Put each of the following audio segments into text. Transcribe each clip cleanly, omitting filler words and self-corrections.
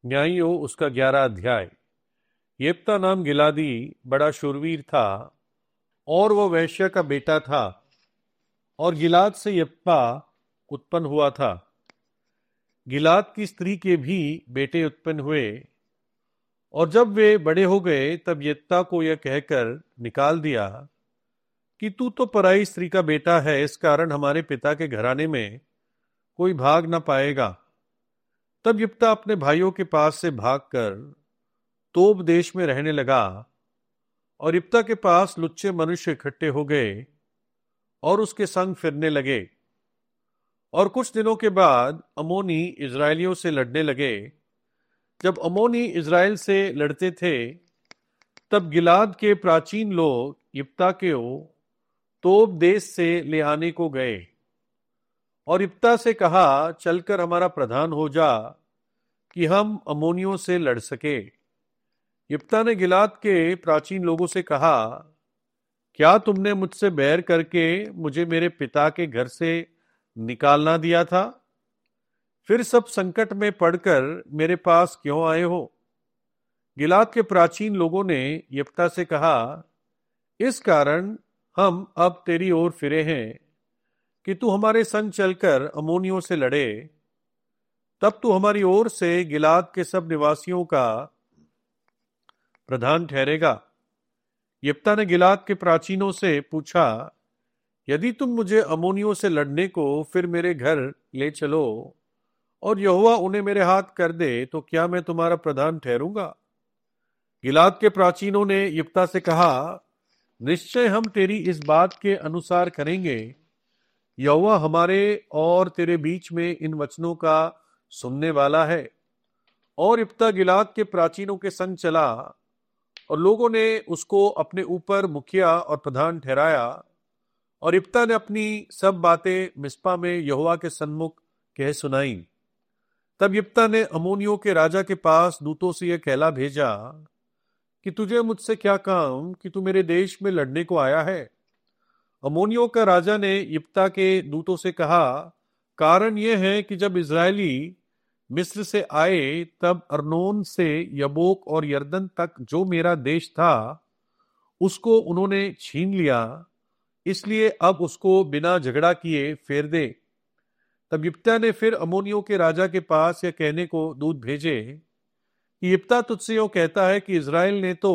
न्यायियों उसका 11 अध्याय। येप्ता नाम गिलादी बड़ा शूरवीर था और वह वैश्य का बेटा था, और गिलाद से येप्ता उत्पन्न हुआ था। गिलाद की स्त्री के भी बेटे उत्पन्न हुए, और जब वे बड़े हो गए तब येप्ता को यह कहकर निकाल दिया कि तू तो पराई स्त्री का बेटा है, इस कारण हमारे पिता के घराने में कोई भाग न पाएगा। तब येप्ता अपने भाइयों के पास से भागकर तोब देश में रहने लगा, और येप्ता के पास लुच्चे मनुष्य इकट्ठे हो गए और उसके संग फिरने लगे। और कुछ दिनों के बाद अमोनी इजरायलियों से लड़ने लगे। जब अमोनी इजराइल से लड़ते थे, तब गिलाद के प्राचीन लोग येप्ता को तोब देश से ले आने को गए, और येप्ता से कहा, चलकर हमारा प्रधान हो जा कि हम अमोनियों से लड़ सके। येप्ता ने गिलाद के प्राचीन लोगों से कहा, क्या तुमने मुझसे बैर करके मुझे मेरे पिता के घर से निकालना दिया था? फिर सब संकट में पड़कर मेरे पास क्यों आए हो? गिलाद के प्राचीन लोगों ने येप्ता से कहा, इस कारण हम अब तेरी ओर फिरे हैं कि तू हमारे संग चलकर अम्मोनियों से लड़े। तब तू हमारी ओर से गिलाद के सब निवासियों का प्रधान ठहरेगा। येप्ता ने गिलाद के प्राचीनों से पूछा, यदि तुम मुझे अम्मोनियों से लड़ने को फिर मेरे घर ले चलो, और यहोवा उन्हें मेरे हाथ कर दे, तो क्या मैं तुम्हारा प्रधान ठहरूंगा? गिलाद के प्राचीनों ने येप्ता से कहा, निश्चय हम तेरी इस बात के अनुसार करेंगे। यहोवा हमारे और तेरे बीच में इन वचनों का सुनने वाला है। और येप्ता गिलाद के प्राचीनों के संग चला, और लोगों ने उसको अपने ऊपर मुखिया और प्रधान ठहराया। और येप्ता ने अपनी सब बातें मिस्पा में यहोवा के सन्मुख कह सुनाई। तब येप्ता ने अम्मोनियों के राजा के पास दूतों से यह कहला भेजा कि तुझे मुझसे क्या काम कि तू मेरे देश में लड़ने को आया है? अम्मोनियों का राजा ने येप्ता के दूतों से कहा, कारण यह है कि जब इजरायली मिस्र से आए, तब अर्नोन से यबोक और यरदन तक जो मेरा देश था, उसको उन्होंने छीन लिया। इसलिए अब उसको बिना झगड़ा किए फेर दे। तब येप्ता ने फिर अम्मोनियों के राजा के पास यह कहने को दूत भेजे कि येप्ता तुझसे यो कहता है कि इजराइल ने तो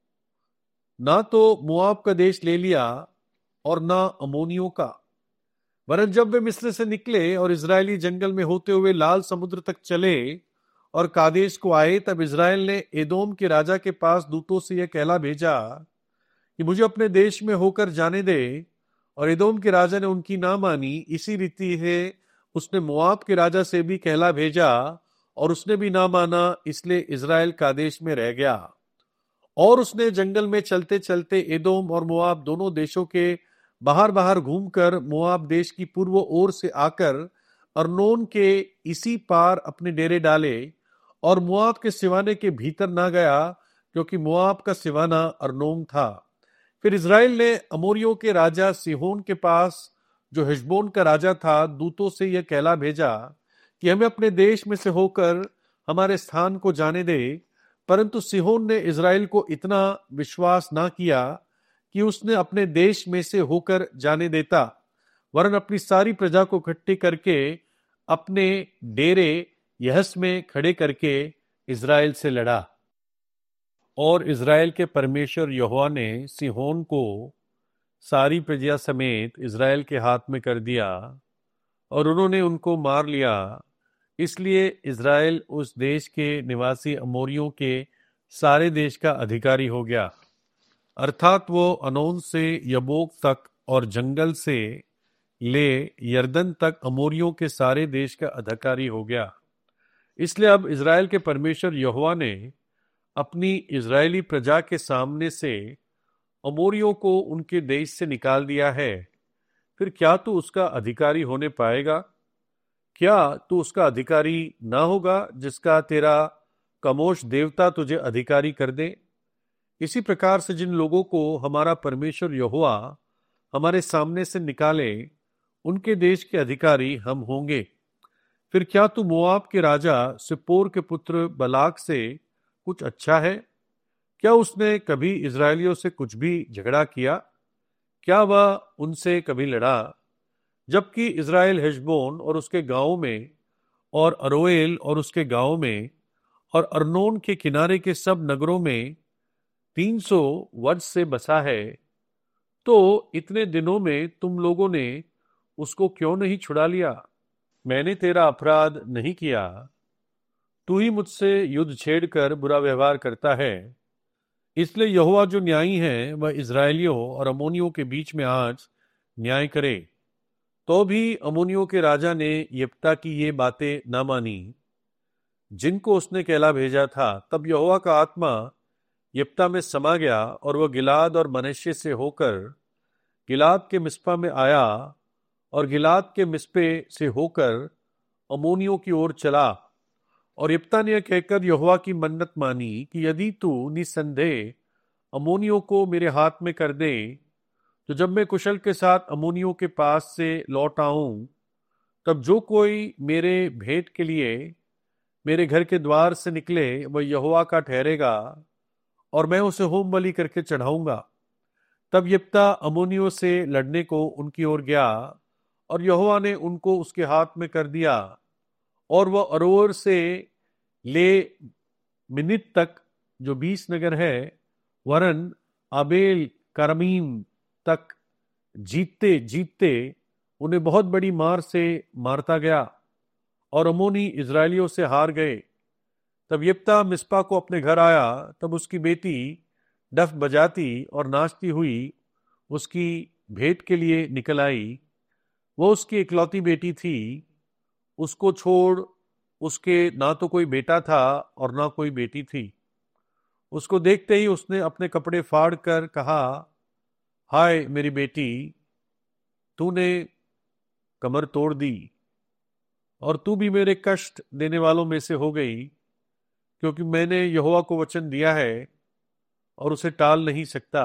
ना तो मोआब का देश ले लिया और ना अम्मोनियों का, वरन जब वे मिस्र से निकले और इजरायली जंगल में होते हुए लाल समुद्र तक चले और कादेश को आए, तब इजराइल ने एदोम के राजा के पास दूतों से यह कहला भेजा कि मुझे अपने देश में होकर जाने दे। और एदोम के राजा ने उनकी ना मानी। इसी रीति है उसने मोआब के राजा से भी कहला भेजा, और उसने भी ना माना। इसलिए इजराइल कादेश में रह गया। और उसने जंगल में चलते चलते एदोम और मोआब दोनों देशों के बाहर बाहर घूमकर मोआब देश की पूर्व ओर से आकर अर्नोन के इसी पार अपने डेरे डाले, और मोआब के सिवाने के भीतर ना गया, क्योंकि मोआब का सिवाना अर्नोन था। फिर इजराइल ने अमोरियों के राजा सिहोन के पास, जो हेशबोन का राजा था, दूतों से यह कहला भेजा कि हमें अपने देश में से होकर हमारे स्थान को जाने दे। परंतु सिहोन ने इजराइल को इतना विश्वास ना किया कि उसने अपने देश में से होकर जाने देता, वरन अपनी सारी प्रजा को इकट्ठी करके अपने डेरे यहस में खड़े करके इजराइल से लड़ा। और इजराइल के परमेश्वर यहोवा ने सिहोन को सारी प्रजा समेत इजराइल के हाथ में कर दिया, और उन्होंने उनको मार लिया। इसलिए इजराइल उस देश के निवासी अमोरियों के सारे देश का अधिकारी हो गया, अर्थात वो अनोन से यबोक तक और जंगल से ले यरदन तक अमोरियों के सारे देश का अधिकारी हो गया। इसलिए अब इजराइल के परमेश्वर यहोवा ने अपनी इजरायली प्रजा के सामने से अमोरियों को उनके देश से निकाल दिया है। फिर क्या तू उसका अधिकारी होने पाएगा? क्या तू उसका अधिकारी ना होगा जिसका तेरा कमोश देवता तुझे अधिकारी कर दे? इसी प्रकार से जिन लोगों को हमारा परमेश्वर यहोवा हमारे सामने से निकाले, उनके देश के अधिकारी हम होंगे। फिर क्या तू मोआब के राजा सिप्पोर के पुत्र बलाक से कुछ अच्छा है? क्या उसने कभी इजरायलियों से कुछ भी झगड़ा किया? क्या वह उनसे कभी लड़ा? जबकि इजराइल हेशबोन और उसके गांवों में, और अरोएल और उसके गांवों में, और अर्नोन के किनारे के सब नगरों में 300 वर्ष से बसा है, तो इतने दिनों में तुम लोगों ने उसको क्यों नहीं छुड़ा लिया? मैंने तेरा अपराध नहीं किया, तू ही मुझसे युद्ध छेड़कर बुरा व्यवहार करता है। इसलिए यहोवा जो न्यायी है वह इजराइलियों और अमोनियों के बीच में आज न्याय करे। तो भी अमोनियों के राजा ने यिप्तह की ये बातें न मानी जिनको उसने कहला भेजा था। तब यहोवा का आत्मा यिप्तह में समा गया और वह गिलाद और मनश्शे से होकर गिलाद के मिस्पा में आया, और गिलाद के मिस्पे से होकर अमोनियों की ओर चला। और यिप्तह ने यह कहकर यहोवा की मन्नत मानी कि यदि तू निसंदेह अमोनियों को मेरे हाथ में कर दे, तो जब मैं कुशल के साथ अमोनियों के पास से लौट आऊं, तब जो कोई मेरे भेंट के लिए मेरे घर के द्वार से निकले वह यहोवा का ठहरेगा, और मैं उसे होम बलि करके चढ़ाऊंगा। तब यिप्तह अम्मोनियों से लड़ने को उनकी ओर गया, और यहोवा ने उनको उसके हाथ में कर दिया, और वह अरोर से ले मिनित तक, जो 20 नगर है, वरन आबेल करमीम तक जीतते जीतते उन्हें बहुत बड़ी मार से मारता गया, और अम्मोनी इजरायलियों से हार गए। तब यिप्तह मिस्पा को अपने घर आया। तब उसकी बेटी डफ बजाती और नाचती हुई उसकी भेंट के लिए निकल आई। वो उसकी इकलौती बेटी थी। उसको छोड़ उसके ना तो कोई बेटा था और ना कोई बेटी थी। उसको देखते ही उसने अपने कपड़े फाड़ कर कहा, हाय मेरी बेटी, तूने कमर तोड़ दी, और तू भी मेरे कष्ट देने वालों में से हो गई, क्योंकि मैंने यहोवा को वचन दिया है और उसे टाल नहीं सकता।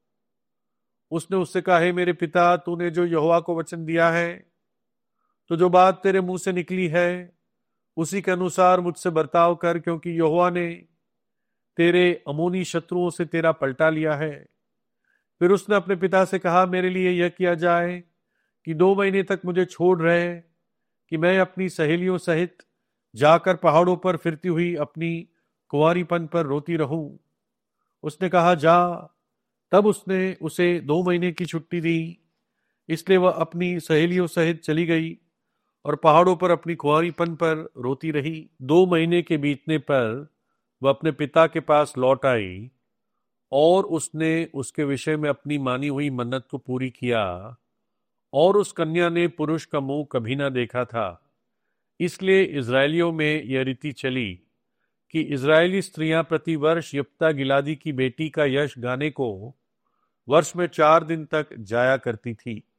उसने उससे कहा, हे मेरे पिता, तूने जो यहोवा को वचन दिया है, तो जो बात तेरे मुंह से निकली है उसी के अनुसार मुझसे बर्ताव कर, क्योंकि यहोवा ने तेरे अमोनी शत्रुओं से तेरा पलटा लिया है। फिर उसने अपने पिता से कहा, मेरे लिए यह किया जाए कि 2 महीने तक मुझे छोड़ रहे, कि मैं अपनी सहेलियों सहित जाकर पहाड़ों पर फिरती हुई अपनी कुंवारीपन पर रोती रहूं। उसने कहा, जा। तब उसने उसे 2 महीने की छुट्टी दी। इसलिए वह अपनी सहेलियों सहित चली गई और पहाड़ों पर अपनी कुंवारीपन पर रोती रही। 2 महीने के बीतने पर वह अपने पिता के पास लौट आई, और उसने उसके विषय में अपनी मानी हुई मन्नत को पूरी किया, और उस कन्या ने पुरुष का मुंह कभी ना देखा था। इसलिए इजरायलियों में यह रीति चली कि इजरायली स्त्रियां प्रतिवर्ष यिप्तह गिलादी की बेटी का यश गाने को वर्ष में 4 दिन तक जाया करती थी।